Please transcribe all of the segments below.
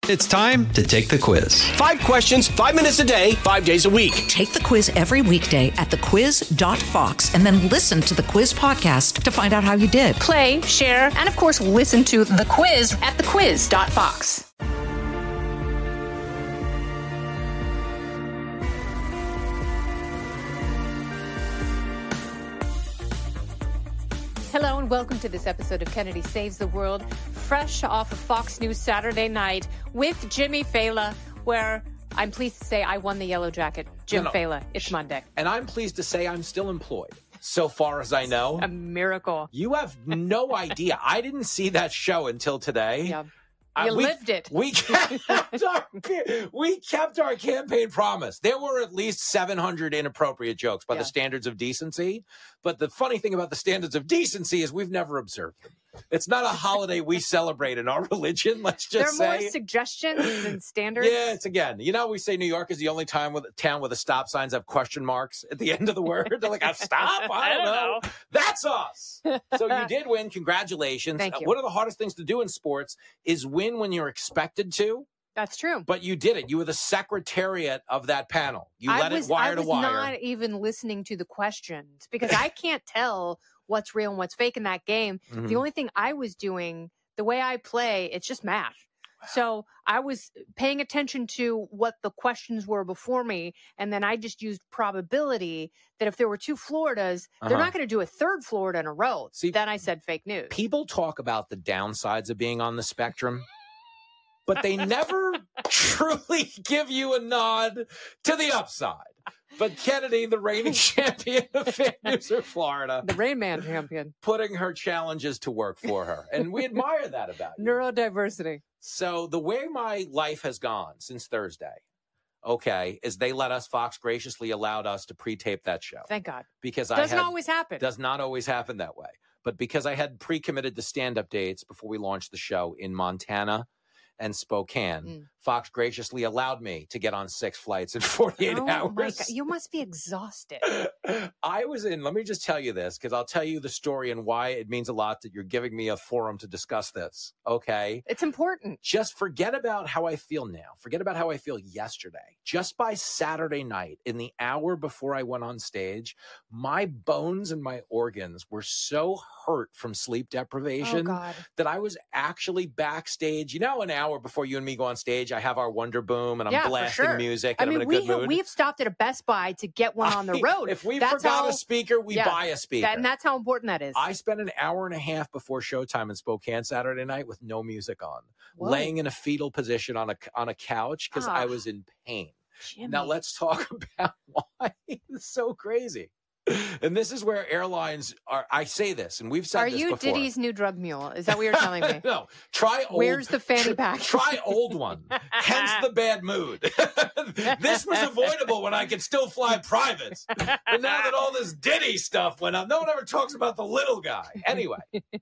It's time to take the quiz. 5 questions, 5 minutes a day, 5 days a week. Take the quiz every weekday at thequiz.fox and then listen to the quiz podcast to find out how you did. Play, share, and of course, listen to The Quiz at thequiz.fox. Hello and welcome to this episode of Kennedy Saves the World, fresh off of Fox News Saturday night with Jimmy Fallon, where I'm pleased to say I won the yellow jacket. Jim Fallon, it's Monday. And I'm pleased to say I'm still employed, so far as I know. A miracle. You have no idea. I didn't see that show until today. Yeah. You lived it. We kept our campaign promise. There were at least 700 inappropriate jokes by the standards of decency. But the funny thing about the standards of decency is we've never observed them. It's not a holiday we celebrate in our religion, let's just say. There are more suggestions than standards. Yeah, it's again. You know, we say New York is the only town where the stop signs have question marks at the end of the word. They're like, a stop? I don't know. That's us. So you did win. Congratulations. Thank you. One of the hardest things to do in sports is win when you're expected to. That's true. But you did it. You were the secretariat of that panel. You let it wire to wire. I was not even listening to the questions because I can't tell what's real and what's fake in that game. Mm-hmm. The only thing I was doing, the way I play, it's just math. Wow. So I was paying attention to what the questions were before me, and then I just used probability that if there were 2 Floridas, they're not going to do a third Florida in a row. See, then I said fake news. People talk about the downsides of being on the spectrum, but they never truly give you a nod to the upside. But Kennedy, the reigning champion of fake news of Florida. The Rain Man champion. Putting her challenges to work for her. And we admire that about you. Neurodiversity. So the way my life has gone since Thursday, is they let us, Fox graciously allowed us to pre-tape that show. Thank God. Because doesn't always happen. Does not always happen that way. But because I had pre-committed to stand-up dates before we launched the show in Montana and Spokane, Fox graciously allowed me to get on 6 flights in 48 hours. My God. You must be exhausted. Let me just tell you this, because I'll tell you the story and why it means a lot that you're giving me a forum to discuss this, okay? It's important. Just forget about how I feel now. Forget about how I feel yesterday. Just by Saturday night, in the hour before I went on stage, my bones and my organs were so hurt from sleep deprivation that I was actually backstage. You know, an hour before you and me go on stage, I have our Wonder Boom and I'm blasting music and I'm in a good mood. We've stopped at a Best Buy to get one on the road. If we forgot a speaker, we buy a speaker. And that's how important that is. I spent an hour and a half before showtime in Spokane Saturday night with no music on, laying in a fetal position on a couch because I was in pain. Jimmy. Now let's talk about why it's so crazy. And this is where airlines are. I say this, and we've said this before. Are you Diddy's new drug mule? Is that what you're telling me? No. Try old. Where's the fanny pack? Try old one. Hence the bad mood. This was avoidable when I could still fly private. But now that all this Diddy stuff went up, no one ever talks about the little guy. Anyway,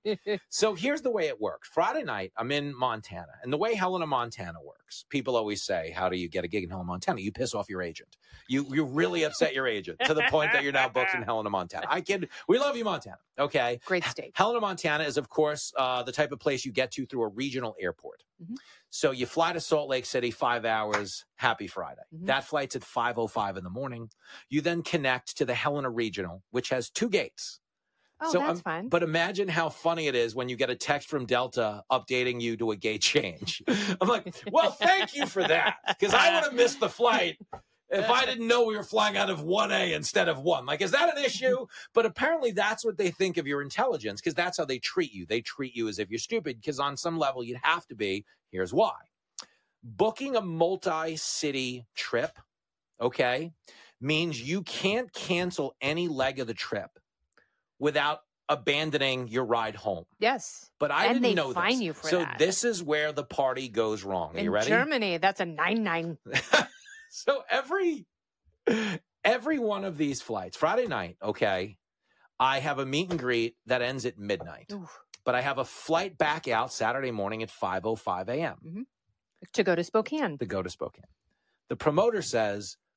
so here's the way it works. Friday night, I'm in Montana. And the way Helena, Montana works, people always say, how do you get a gig in Helena, Montana? You piss off your agent. You really upset your agent to the point that you're now booked in Helena, Montana. I kid. We love you, Montana. Okay. Great state. Helena, Montana is, of course, the type of place you get to through a regional airport. Mm-hmm. So you fly to Salt Lake City, 5 hours, happy Friday. Mm-hmm. That flight's at 5:05 in the morning. You then connect to the Helena Regional, which has 2 gates. Oh, so that's fine. But imagine how funny it is when you get a text from Delta updating you to a gate change. I'm like, well, thank you for that, because I would have missed the flight if I didn't know we were flying out of 1A instead of 1. Like, is that an issue? But apparently that's what they think of your intelligence, because that's how they treat you. They treat you as if you're stupid, because on some level you'd have to be. Here's why. Booking a multi-city trip, means you can't cancel any leg of the trip without abandoning your ride home. Yes. But I didn't know this. And they fine you for that. So this is where the party goes wrong. Are you ready? In Germany, that's a 9-9. So every one of these flights, Friday night, I have a meet and greet that ends at midnight. Oof. But I have a flight back out Saturday morning at 5:05 a.m. Mm-hmm. To go to Spokane. The promoter says,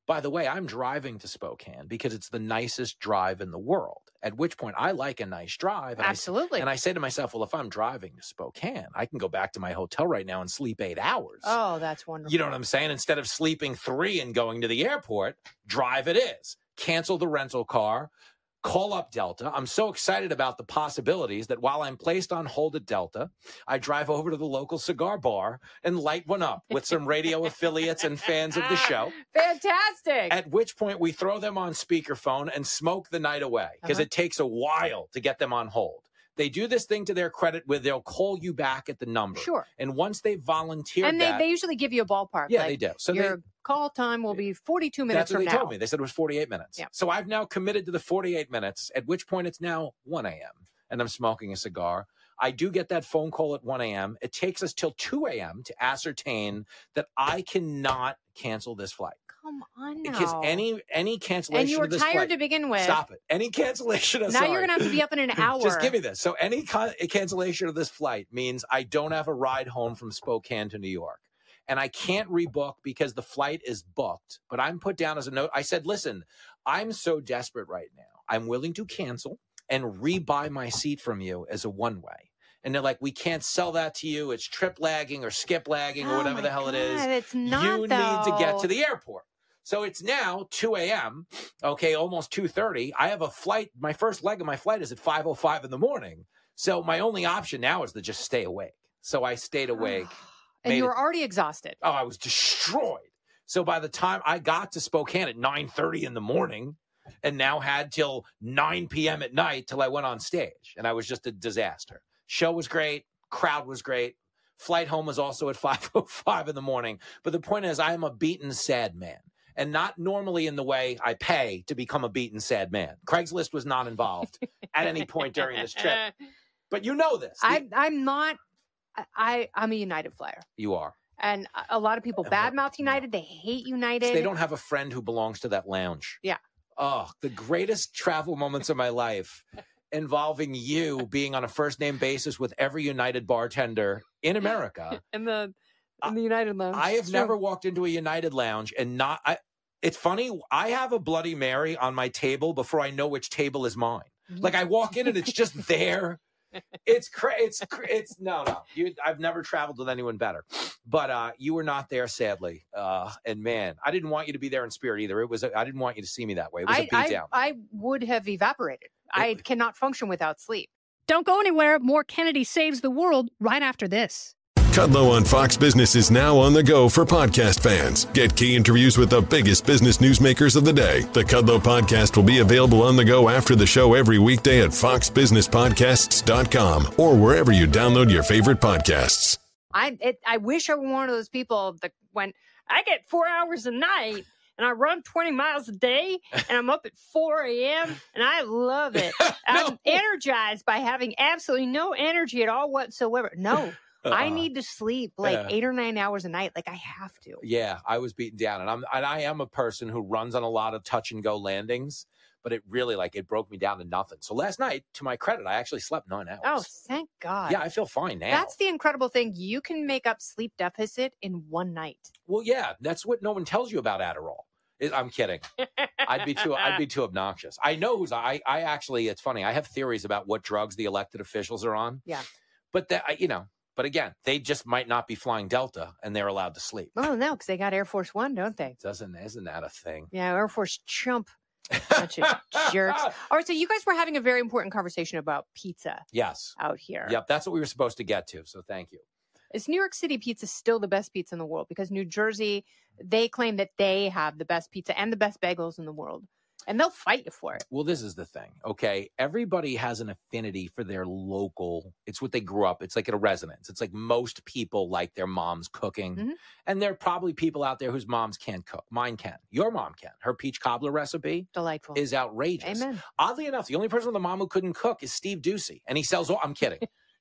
by the way, I'm driving to Spokane because it's the nicest drive in the world. At which point I like a nice drive. And Absolutely. I say to myself, well, if I'm driving to Spokane, I can go back to my hotel right now and sleep 8 hours. Oh, that's wonderful. You know what I'm saying? Instead of sleeping 3 and going to the airport, drive it is. Cancel the rental car. Call up Delta. I'm so excited about the possibilities that while I'm placed on hold at Delta, I drive over to the local cigar bar and light one up with some radio affiliates and fans of the show. Fantastic. At which point we throw them on speakerphone and smoke the night away because it takes a while to get them on hold. They do this thing to their credit where they'll call you back at the number. Sure. And once they volunteer and they usually give you a ballpark. Yeah, like, they do. So your call time will be 42 minutes from now. That's what they told me. They said it was 48 minutes. Yeah. So I've now committed to the 48 minutes, at which point it's now 1 a.m. and I'm smoking a cigar. I do get that phone call at 1 a.m. It takes us till 2 a.m. to ascertain that I cannot cancel this flight. Come on now. Because any cancellation and you were of this tired flight, to begin with. Stop it. Any cancellation of Now you're going to have to be up in an hour. Just give me this. So any cancellation of this flight means I don't have a ride home from Spokane to New York. And I can't rebook because the flight is booked. But I'm put down as a note. I said, listen, I'm so desperate right now. I'm willing to cancel and rebuy my seat from you as a one-way. And they're like, we can't sell that to you. It's trip lagging or skip lagging or whatever the hell it is. It's not, you need to get to the airport. So it's now 2 a.m., okay, almost 2:30. I have a flight. My first leg of my flight is at 5:05 in the morning. So my only option now is to just stay awake. So I stayed awake. And you were already exhausted. Oh, I was destroyed. So by the time I got to Spokane at 9:30 in the morning and now had till 9 p.m. at night till I went on stage. And I was just a disaster. Show was great. Crowd was great. Flight home was also at 5:05 in the morning. But the point is, I am a beaten, sad man. And not normally in the way I pay to become a beaten, sad man. Craigslist was not involved at any point during this trip. But you know this. I'm not. I'm a United flyer. You are. And a lot of people badmouth United. They hate United. They don't have a friend who belongs to that lounge. Yeah. Oh, the greatest travel moments of my life involving you being on a first name basis with every United bartender in America. In the United lounge. I have never walked into a United lounge and not. It's funny. I have a Bloody Mary on my table before I know which table is mine. Like I walk in and it's just there. It's no. I've never traveled with anyone better, but you were not there, sadly. And man, I didn't want you to be there in spirit either. I didn't want you to see me that way. It was a beatdown. I would have evaporated. I cannot function without sleep. Don't go anywhere. More Kennedy Saves the World right after this. Kudlow on Fox Business is now on the go for podcast fans. Get key interviews with the biggest business newsmakers of the day. The Kudlow podcast will be available on the go after the show every weekday at foxbusinesspodcasts.com or wherever you download your favorite podcasts. I wish I were one of those people that when I get 4 hours a night and I run 20 miles a day and I'm up at 4 a.m. and I love it. I'm energized by having absolutely no energy at all whatsoever. No. I need to sleep like 8 or 9 hours a night. Like I have to. Yeah, I was beaten down, and I am a person who runs on a lot of touch and go landings, but it really it broke me down to nothing. So last night, to my credit, I actually slept 9 hours. Oh, thank God. Yeah, I feel fine now. That's the incredible thing. You can make up sleep deficit in one night. Well, yeah, that's what no one tells you about Adderall. I'm kidding. I'd be too obnoxious. I know I actually, it's funny. I have theories about what drugs the elected officials are on. Yeah. But But again, they just might not be flying Delta, and they're allowed to sleep. Oh no, because they got Air Force One, don't they? Isn't that a thing? Yeah, Air Force chump. Bunch of jerks. All right, so you guys were having a very important conversation about pizza. Yes. Out here. Yep, that's what we were supposed to get to. So thank you. Is New York City pizza still the best pizza in the world? Because New Jersey, they claim that they have the best pizza and the best bagels in the world. And they'll fight you for it. Well, this is the thing, okay? Everybody has an affinity for their local. It's what they grew up. It's like a residence. It's like most people like their mom's cooking. Mm-hmm. And there are probably people out there whose moms can't cook. Mine can. Your mom can. Her peach cobbler recipe delightful is outrageous. Amen. Oddly enough, the only person with a mom who couldn't cook is Steve Ducey. And he sells I'm kidding.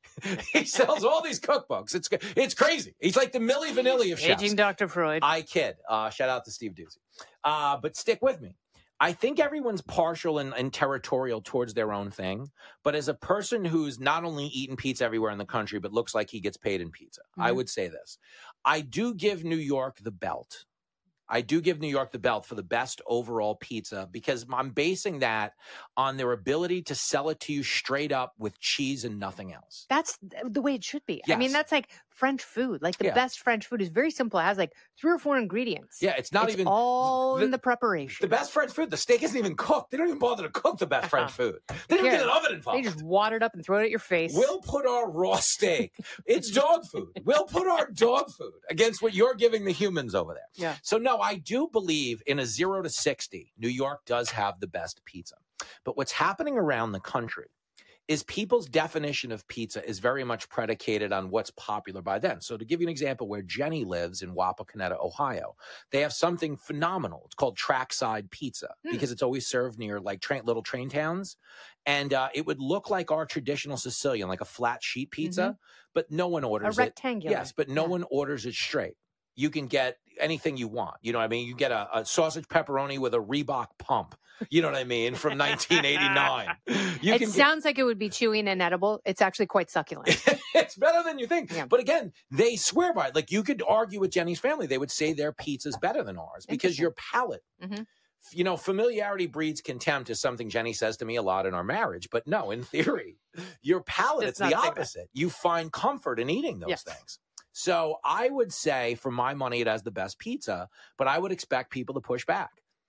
He sells all these cookbooks. It's crazy. He's like the Milli Vanilli of chefs. Aging Dr. Freud. I kid. Shout out to Steve Ducey. But stick with me. I think everyone's partial and territorial towards their own thing. But as a person who's not only eaten pizza everywhere in the country, but looks like he gets paid in pizza, I would say this. I do give New York the belt I do give New York the belt for the best overall pizza because I'm basing that on their ability to sell it to you straight up with cheese and nothing else. That's the way it should be. Yes. I mean, that's like French food. Like the best French food is very simple. It has like 3 or 4 ingredients. Yeah, it's not even all in the preparation. The best French food, the steak isn't even cooked. They don't even bother to cook the best French food. They don't get an oven involved. They just wad it up and throw it at your face. We'll put our raw steak. It's dog food. We'll put our dog food against what you're giving the humans over there. Yeah. So no, I do believe in a 0 to 60, New York does have the best pizza. But what's happening around the country is people's definition of pizza is very much predicated on what's popular by then. So to give you an example, where Jenny lives in Wapakoneta, Ohio, they have something phenomenal. It's called Trackside Pizza because it's always served near like little train towns. And it would look like our traditional Sicilian, like a flat sheet pizza, but no one orders a rectangular. Yes, but no one orders it straight. You can get anything you want. You know what I mean? You get a sausage pepperoni with a Reebok pump. You know what I mean? From 1989. Sounds like it would be chewy and inedible. It's actually quite succulent. It's better than you think. Yeah. But again, they swear by it. Like you could argue with Jenny's family. They would say their pizza's better than ours because your palate. Mm-hmm. You know, familiarity breeds contempt is something Jenny says to me a lot in our marriage. But no, in theory, your palate, it's the opposite. You find comfort in eating those things. So I would say, for my money, it has the best pizza, but I would expect people to push back.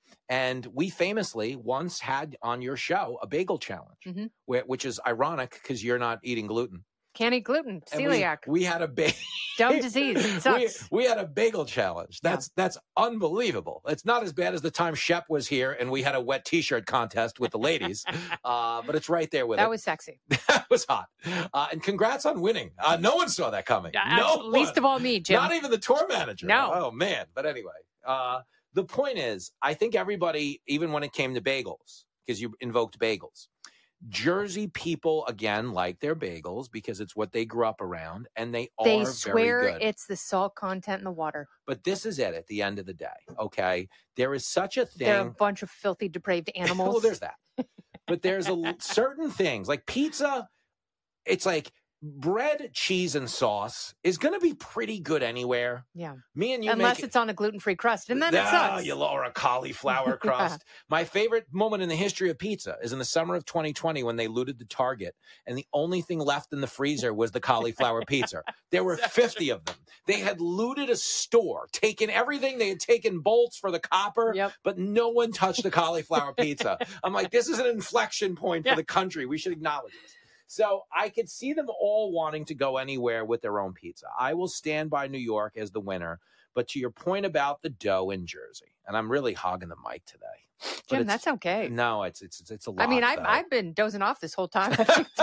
And we famously once had on your show a bagel challenge, which is ironic because you're not eating gluten. Can't eat gluten. Celiac. We had a dumb disease. It sucks. We had a bagel challenge. That's unbelievable. It's not as bad as the time Shep was here and we had a wet T-shirt contest with the ladies, but it's right there with it. That was sexy. That was hot. And congrats on winning. No one saw that coming. Least of all me, Jim. Not even the tour manager. No. Oh man. But anyway, the point is, I think everybody, even when it came to bagels, because you invoked bagels, Jersey people, again, like their bagels because it's what they grew up around, and they swear very good. It's the salt content in the water. But this is it at the end of the day, okay? There is such a thing. They're a bunch of filthy, depraved animals. Well, there's that. But there's certain things, like pizza, it's like bread, cheese, and sauce is going to be pretty good anywhere. Yeah. Me and you unless it's on a gluten-free crust, and then it sucks. Or a cauliflower crust. My favorite moment in the history of pizza is in the summer of 2020 when they looted the Target, and the only thing left in the freezer was the cauliflower pizza. There were 50 of them. They had looted a store, taken everything. They had taken bolts for the copper, but no one touched the cauliflower pizza. I'm like, this is an inflection point for the country. We should acknowledge this. So I could see them all wanting to go anywhere with their own pizza. I will stand by New York as the winner. But to your point about the dough in Jersey, and I'm really hogging the mic today. Jim, that's okay. No, it's a lot. I mean, I've been dozing off this whole time.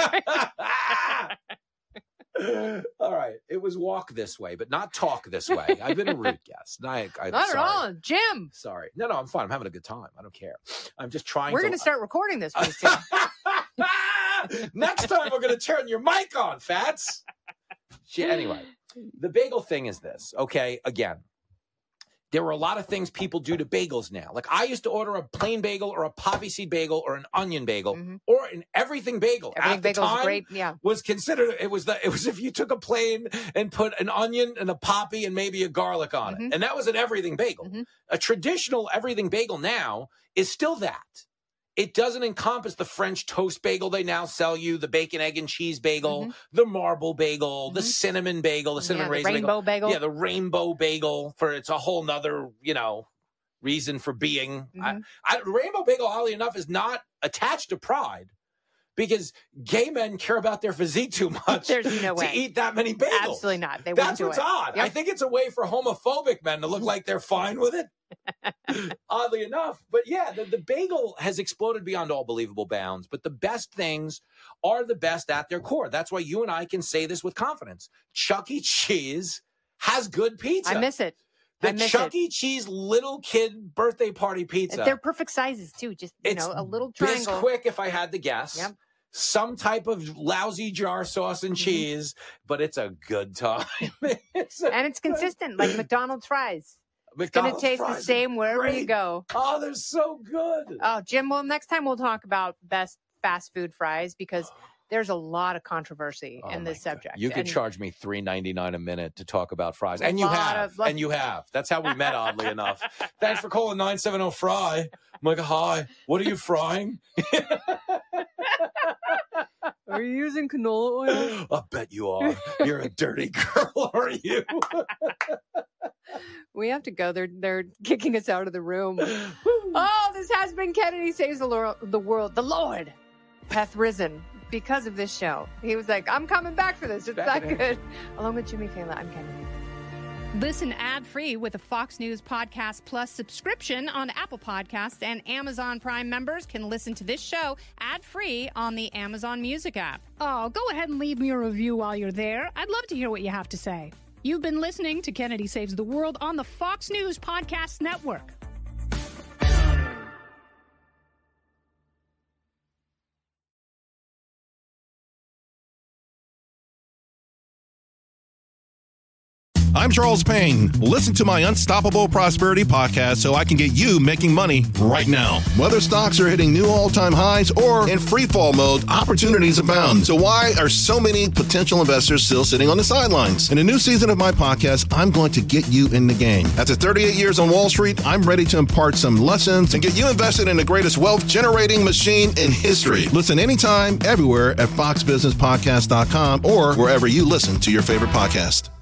All right. It was walk this way, but not talk this way. I've been a rude guest. I'm not sorry. at all. Jim. Sorry. No, I'm fine. I'm having a good time. I don't care. I'm just trying We're going to start recording this pretty soon. Next time we're going to turn your mic on, Fats. Anyway, the bagel thing is this. Okay, again, there were a lot of things people do to bagels now. Like I used to order a plain bagel or a poppy seed bagel or an onion bagel or an everything bagel. Everything bagel's great. Yeah, was considered. It was if you took a plain and put an onion and a poppy and maybe a garlic on it, and that was an everything bagel. A traditional everything bagel now is still that. It doesn't encompass the French toast bagel they now sell you, the bacon, egg, and cheese bagel, the marble bagel, the cinnamon bagel, the cinnamon raisin rainbow bagel. Yeah, the rainbow bagel it's a whole nother, reason for being. Rainbow bagel, oddly enough, is not attached to pride because gay men care about their physique too much There's no way. to eat that many bagels. Absolutely not. That's what's odd. Yep. I think it's a way for homophobic men to look like they're fine with it. Oddly enough. But yeah, the bagel has exploded beyond all believable bounds. But the best things are the best at their core. That's why you and I can say this with confidence. Chuck E. Cheese has good pizza. I miss it. The Chuck E. Cheese little kid birthday party pizza. They're perfect sizes too. Just, a little triangle. Bisquick, if I had to guess. Yep. Some type of lousy jar sauce and cheese, but it's a good time. It's consistent, like McDonald's fries. It's going to taste the same wherever you go. Oh, they're so good. Oh, Jim, well, next time we'll talk about best fast food fries because there's a lot of controversy in this subject. You could charge me $3.99 a minute to talk about fries. And you have. That's how we met, oddly enough. Thanks for calling 970-FRY. I'm like, hi, what are you frying? Are you using canola oil? I bet you are. You're a dirty girl, are you? We have to go. They're kicking us out of the room. Oh, this has been Kennedy Saves the World. The Lord hath risen because of this show. He was like, I'm coming back for this. It's that good. Along with Jimmy Fallon, I'm Kennedy. Listen ad-free with a Fox News Podcast Plus subscription on Apple Podcasts, and Amazon Prime members can listen to this show ad-free on the Amazon Music app. Oh, go ahead and leave me a review while you're there. I'd love to hear what you have to say. You've been listening to Kennedy Saves the World on the Fox News Podcast Network. I'm Charles Payne. Listen to my Unstoppable Prosperity podcast so I can get you making money right now. Whether stocks are hitting new all-time highs or in free fall mode, opportunities abound. So why are so many potential investors still sitting on the sidelines? In a new season of my podcast, I'm going to get you in the game. After 38 years on Wall Street, I'm ready to impart some lessons and get you invested in the greatest wealth-generating machine in history. Listen anytime, everywhere at foxbusinesspodcast.com or wherever you listen to your favorite podcast.